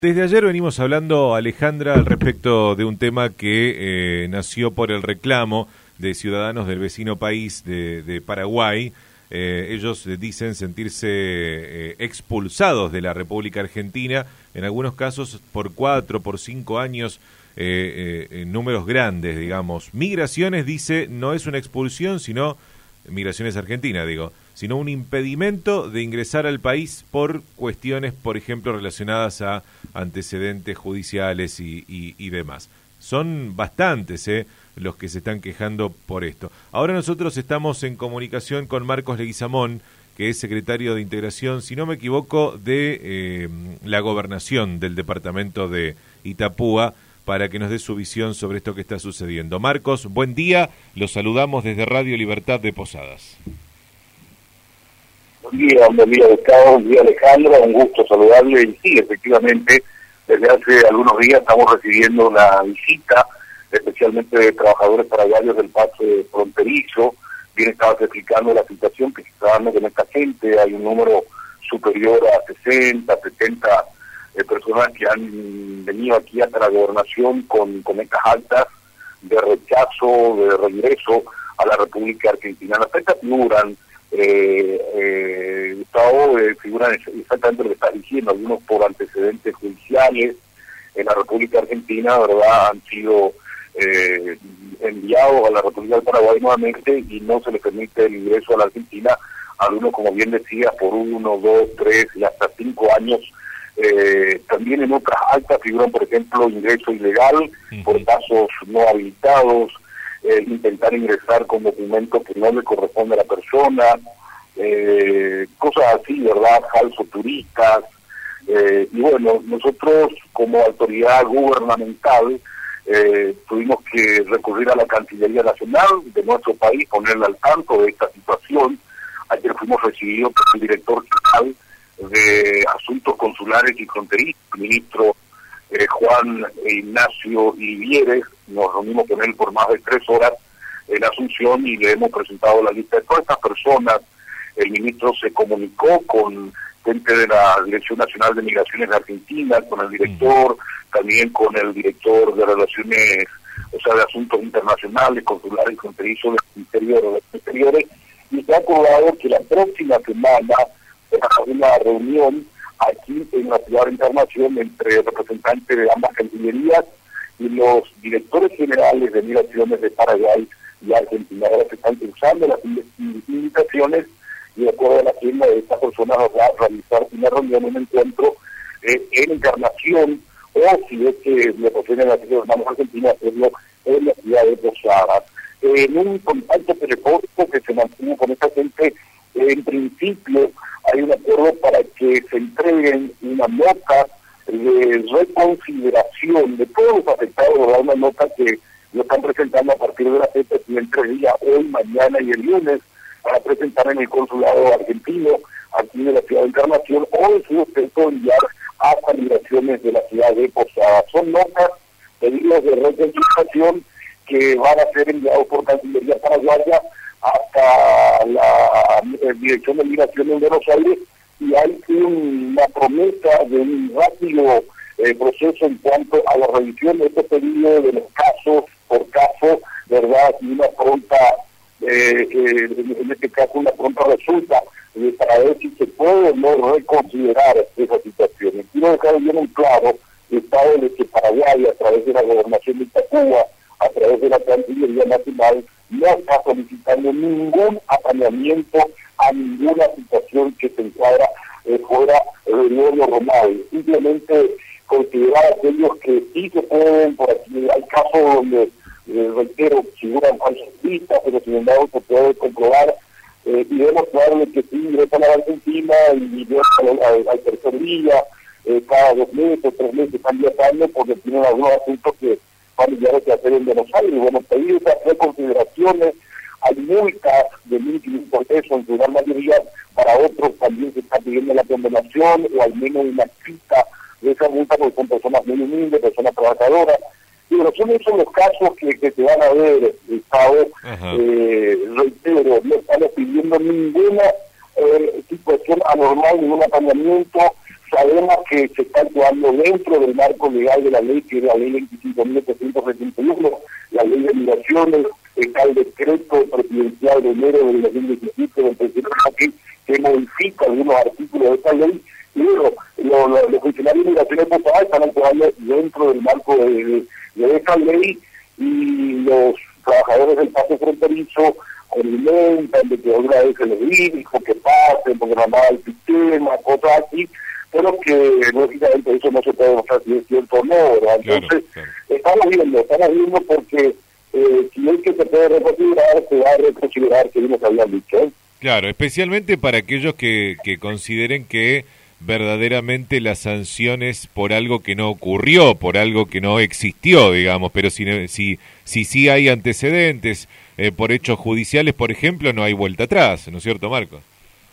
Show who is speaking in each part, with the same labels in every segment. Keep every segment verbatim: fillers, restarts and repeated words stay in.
Speaker 1: Desde ayer venimos hablando, Alejandra, al respecto de un tema que eh, nació por el reclamo de ciudadanos del vecino país de, de Paraguay. Eh, ellos dicen sentirse eh, expulsados de la República Argentina, en algunos casos por cuatro, por cinco años, eh, eh, en números grandes, digamos. Migraciones, dice, no es una expulsión, sino, Migraciones Argentina, digo, sino un impedimento de ingresar al país por cuestiones, por ejemplo, relacionadas a antecedentes judiciales y, y, y demás. Son bastantes eh, los que se están quejando por esto. Ahora nosotros estamos en comunicación con Marcos Leguizamón, que es secretario de Integración, si no me equivoco, de eh, la Gobernación del departamento de Itapúa, para que nos dé su visión sobre esto que está sucediendo. Marcos, buen día, los saludamos desde Radio Libertad de Posadas.
Speaker 2: Buen día, buen día Gustavo, buen día Alejandra, un gusto saludarle. Y sí, efectivamente, desde hace algunos días estamos recibiendo una visita, especialmente de trabajadores paraguayos del pase fronterizo. Bien estabas explicando la situación que se está dando con esta gente. Hay un número superior a sesenta, setenta eh, personas que han venido aquí hasta la gobernación con, con estas altas de rechazo, de regreso a la República Argentina. Las fechas figuran, eh, eh, Gustavo, eh, figuran exactamente lo que estás diciendo, algunos por antecedentes judiciales en la República Argentina, ¿verdad? Han sido eh, enviados a la República del Paraguay nuevamente y no se les permite el ingreso a la Argentina. Algunos, como bien decías, por uno, dos, tres y hasta cinco años. Eh, también en otras altas figuran, por ejemplo, ingreso ilegal, uh-huh. por pasos no habilitados, eh, intentar ingresar con documentos que no le corresponde a la persona, eh, cosas así, ¿verdad? Falsos turistas. Eh, y bueno, nosotros como autoridad gubernamental eh, tuvimos que recurrir a la Cancillería Nacional de nuestro país, ponerle al tanto de esta situación. Ayer fuimos recibidos por el director general de Asuntos Consulares y Fronterizos, el ministro eh, Juan Ignacio Ibieres. Nos reunimos con él por más de tres horas en Asunción y le hemos presentado la lista de todas estas personas. El ministro se comunicó con gente de la Dirección Nacional de Migraciones de Argentina, con el director, también con el director de Relaciones, o sea, de Asuntos Internacionales, Consulares y Fronterizos del Ministerio de Relaciones Exteriores, y se ha acordado que la próxima semana habrá una reunión aquí en la ciudad de Encarnación entre representantes de ambas cancillerías y los directores generales de migraciones de Paraguay y Argentina. Ahora se están usando las invitaciones y de acuerdo a la agenda de estas personas va a realizar una reunión, un encuentro eh, en Encarnación, o si es que le poseen a los hermanos argentinos, hacerlo en la ciudad de Posadas. Eh, en un contacto telefónico que se mantuvo con esta gente, eh, en principio hay un acuerdo para que se entreguen una nota de reconsideración de todos los afectados, ¿verdad? Una nota que lo están presentando a partir de la fecha que en tres días, hoy, mañana y el lunes, para presentar en el consulado argentino aquí de la ciudad de Encarnación, o en su defecto enviar hasta migraciones de la ciudad de Posadas. Son notas, pedidos de reconsideración que van a ser enviados por Cancillería Paraguaya hasta la eh, Dirección de Migración en Buenos Aires, y hay una promesa de un rápido eh, proceso en cuanto a la revisión de estos pedidos, de los casos por caso, ¿verdad? Y una pronta, eh, eh, en este caso, una pronta resulta eh, para ver si se puede o no reconsiderar esas situaciones. Quiero dejar bien en claro el estado de que Paraguay, a través de la Gobernación de Itapúa, a través de la Cancillería Nacional, no está solicitando ningún apañamiento a ninguna situación que se encuadra eh, fuera del nuevo normal. Simplemente considerar a aquellos que sí se pueden, por aquí hay casos donde, eh, reitero, figuran falsas pistas, pero sin embargo se puede comprobar eh, y demostrarle que sí ingresan a la Argentina y ingresan al, al tercer día, eh, cada dos meses, tres meses están viajando porque tienen algunos asuntos que familiares que hacer en Buenos Aires. Bueno, pedir esas reconsideraciones, hay multas de mil quinientos pesos en su gran mayoría, para otros también se está pidiendo la condenación o al menos una cita de esa multa, porque son personas muy humildes, personas trabajadoras. Y bueno, son esos los casos que, que se van a ver, Estado, eh, reitero, no estamos pidiendo ninguna eh, situación anormal, ningún apañamiento, Sabemos que se está actuando dentro del marco legal de la ley, que es la ley veinticinco mil ochocientos setenta y uno, la ley de migraciones, está el decreto presidencial de enero del dos mil diecisiete del presidente que, que modifica algunos artículos de esta ley, y bueno, lo, lo, los funcionarios de migraciones populares están actuando dentro del marco de, de, de esta ley, y los trabajadores del paso fronterizo alimentan de que otra vez se les dijo que pasen, porque nada más el sistema, cosas así, pero que lógicamente eso no se puede demostrar si es cierto o no, ¿verdad? Entonces, claro, claro. estamos viendo, estamos viendo porque eh, si es que se puede reconsiderar, se va a reconsiderar que nos habían dicho. ¿eh?
Speaker 1: Claro, especialmente para aquellos que, que consideren que verdaderamente la sanción es por algo que no ocurrió, por algo que no existió, digamos, pero si si si sí hay antecedentes eh, por hechos judiciales, por ejemplo, no hay vuelta atrás, ¿no es cierto, Marcos?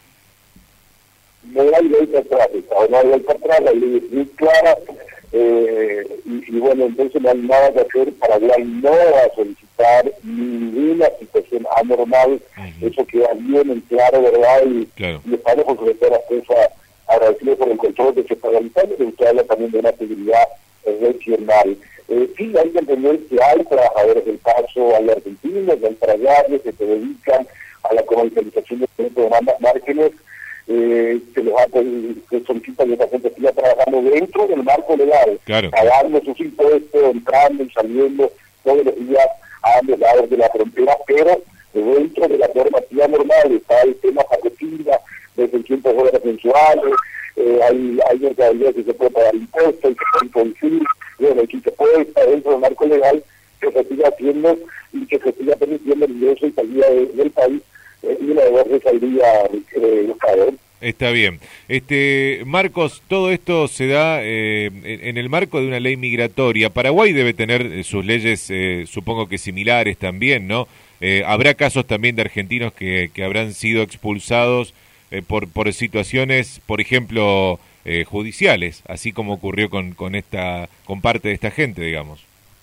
Speaker 2: No hay vuelta atrás, no hay vuelta atrás, la ley es muy clara, eh, y, y bueno, entonces no hay nada que hacer. Paraguay no va a solicitar ninguna situación anormal, uh-huh. Eso queda bien en claro, ¿verdad? Y, claro. y estamos por sobre todas las cosas agradecidos por el control que se está realizando, que usted habla también de una seguridad regional. Eh, sí, hay que entender que hay trabajadores del paso, hay argentinos, hay paraguayos que se dedican a la comercialización de demandas márgenes, eh, se les hace, se solicita que esta gente siga trabajando dentro del marco legal, claro. pagando sus impuestos, entrando y saliendo todos los días a ambos lados de la frontera, pero dentro de la normativa normal está el tema paquetina, de seiscientos dólares mensuales, eh, hay, hay mercadería que se puede pagar impuestos, que se puede producir, bueno, y se puede estar dentro del marco legal, que se siga haciendo y que se siga permitiendo el ingreso y salida de, del país, eh, y una de dos saldría eh, los cadáveres.
Speaker 1: Está bien. Este Marcos, todo esto se da eh, en, en el marco de una ley migratoria. Paraguay debe tener eh, sus leyes, eh, supongo que similares también, ¿no? Eh, habrá casos también de argentinos que, que habrán sido expulsados Eh, por por situaciones, por ejemplo, eh, judiciales, así como ocurrió con con esta con parte de esta gente, digamos.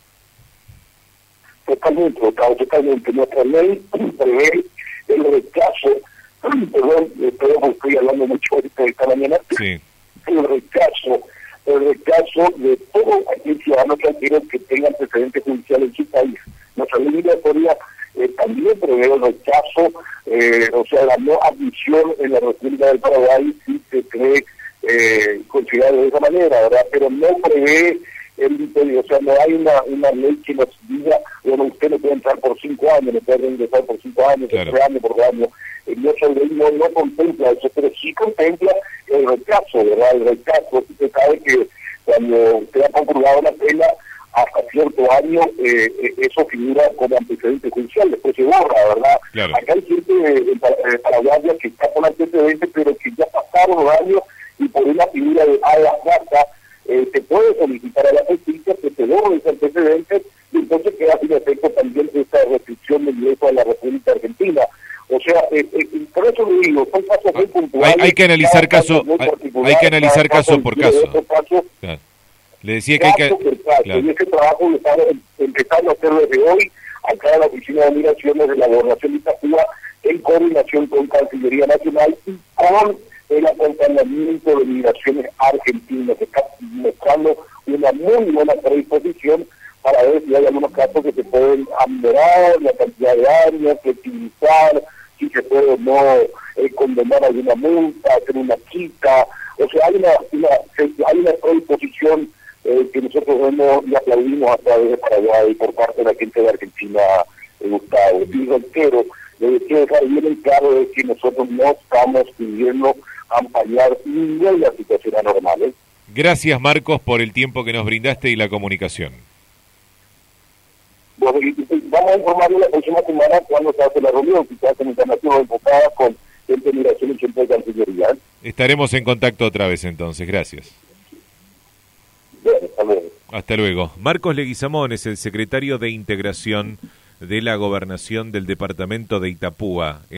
Speaker 2: Totalmente, totalmente. Nuestra ley prevé el rechazo, perdón, perdón porque estoy hablando mucho esta mañana,
Speaker 1: sí.
Speaker 2: el rechazo, el rechazo de todo aquel ciudadano extranjero que tenga antecedentes judiciales en su país. Nuestra ley migratoria Eh, también prevé el rechazo, eh, o sea, la no admisión en la República del Paraguay si se cree eh, considerado de esa manera, ¿verdad? Pero no prevé el imperio, o sea, no hay una, una ley que nos diga, bueno, usted no puede entrar por cinco años, no puede ingresar por cinco años, claro. por tres años, por dos años. El nuestra ley no, no contempla eso, pero sí contempla el rechazo, ¿verdad? El rechazo, usted sabe que cuando usted ha concurrido la pena, hasta cierto año, eh, eso figura como antecedente judicial, después se borra, ¿verdad?
Speaker 1: Claro.
Speaker 2: Acá hay gente de Paraguay que está con antecedentes, pero que ya pasaron los años y por una figura de a la plata, eh, se puede solicitar a la justicia que se borre ese antecedente y entonces queda sin efecto también esta restricción del ingreso a la República Argentina. O sea, eh, eh, por eso le digo, son casos muy puntuales.
Speaker 1: Hay, hay que analizar caso, hay, hay que analizar caso por caso. caso claro. Le decía que hay que...
Speaker 2: Claro. Y ese trabajo lo estamos empezando a hacer desde hoy, acá en la Oficina de Migraciones de la Gobernación de Itapúa, en coordinación con Cancillería Nacional y con el acompañamiento de Migraciones Argentinas, que está mostrando una muy buena predisposición para ver si hay algunos casos que se pueden aminorar la cantidad de años, flexibilizar, si se puede o no eh, condenar alguna multa, hacer una quita. O sea, hay una, una, hay una predisposición Eh, que nosotros vemos y aplaudimos a través de Paraguay por parte de la gente de Argentina, eh, Gustavo. Y reitero, le quiero dejar bien en claro de que nosotros no estamos pidiendo ampañar ninguna situación anormal. ¿eh?
Speaker 1: Gracias, Marcos, por el tiempo que nos brindaste y la comunicación.
Speaker 2: Bueno, y, y, vamos a informarle la próxima semana cuando se hace la reunión, que se hace en internacional enfocada con gente de migración y gente de Cancillería. ¿eh?
Speaker 1: Estaremos en contacto otra vez entonces. Gracias.
Speaker 2: Hasta luego.
Speaker 1: Hasta luego. Marcos Leguizamón es el secretario de Integración de la Gobernación del Departamento de Itapúa.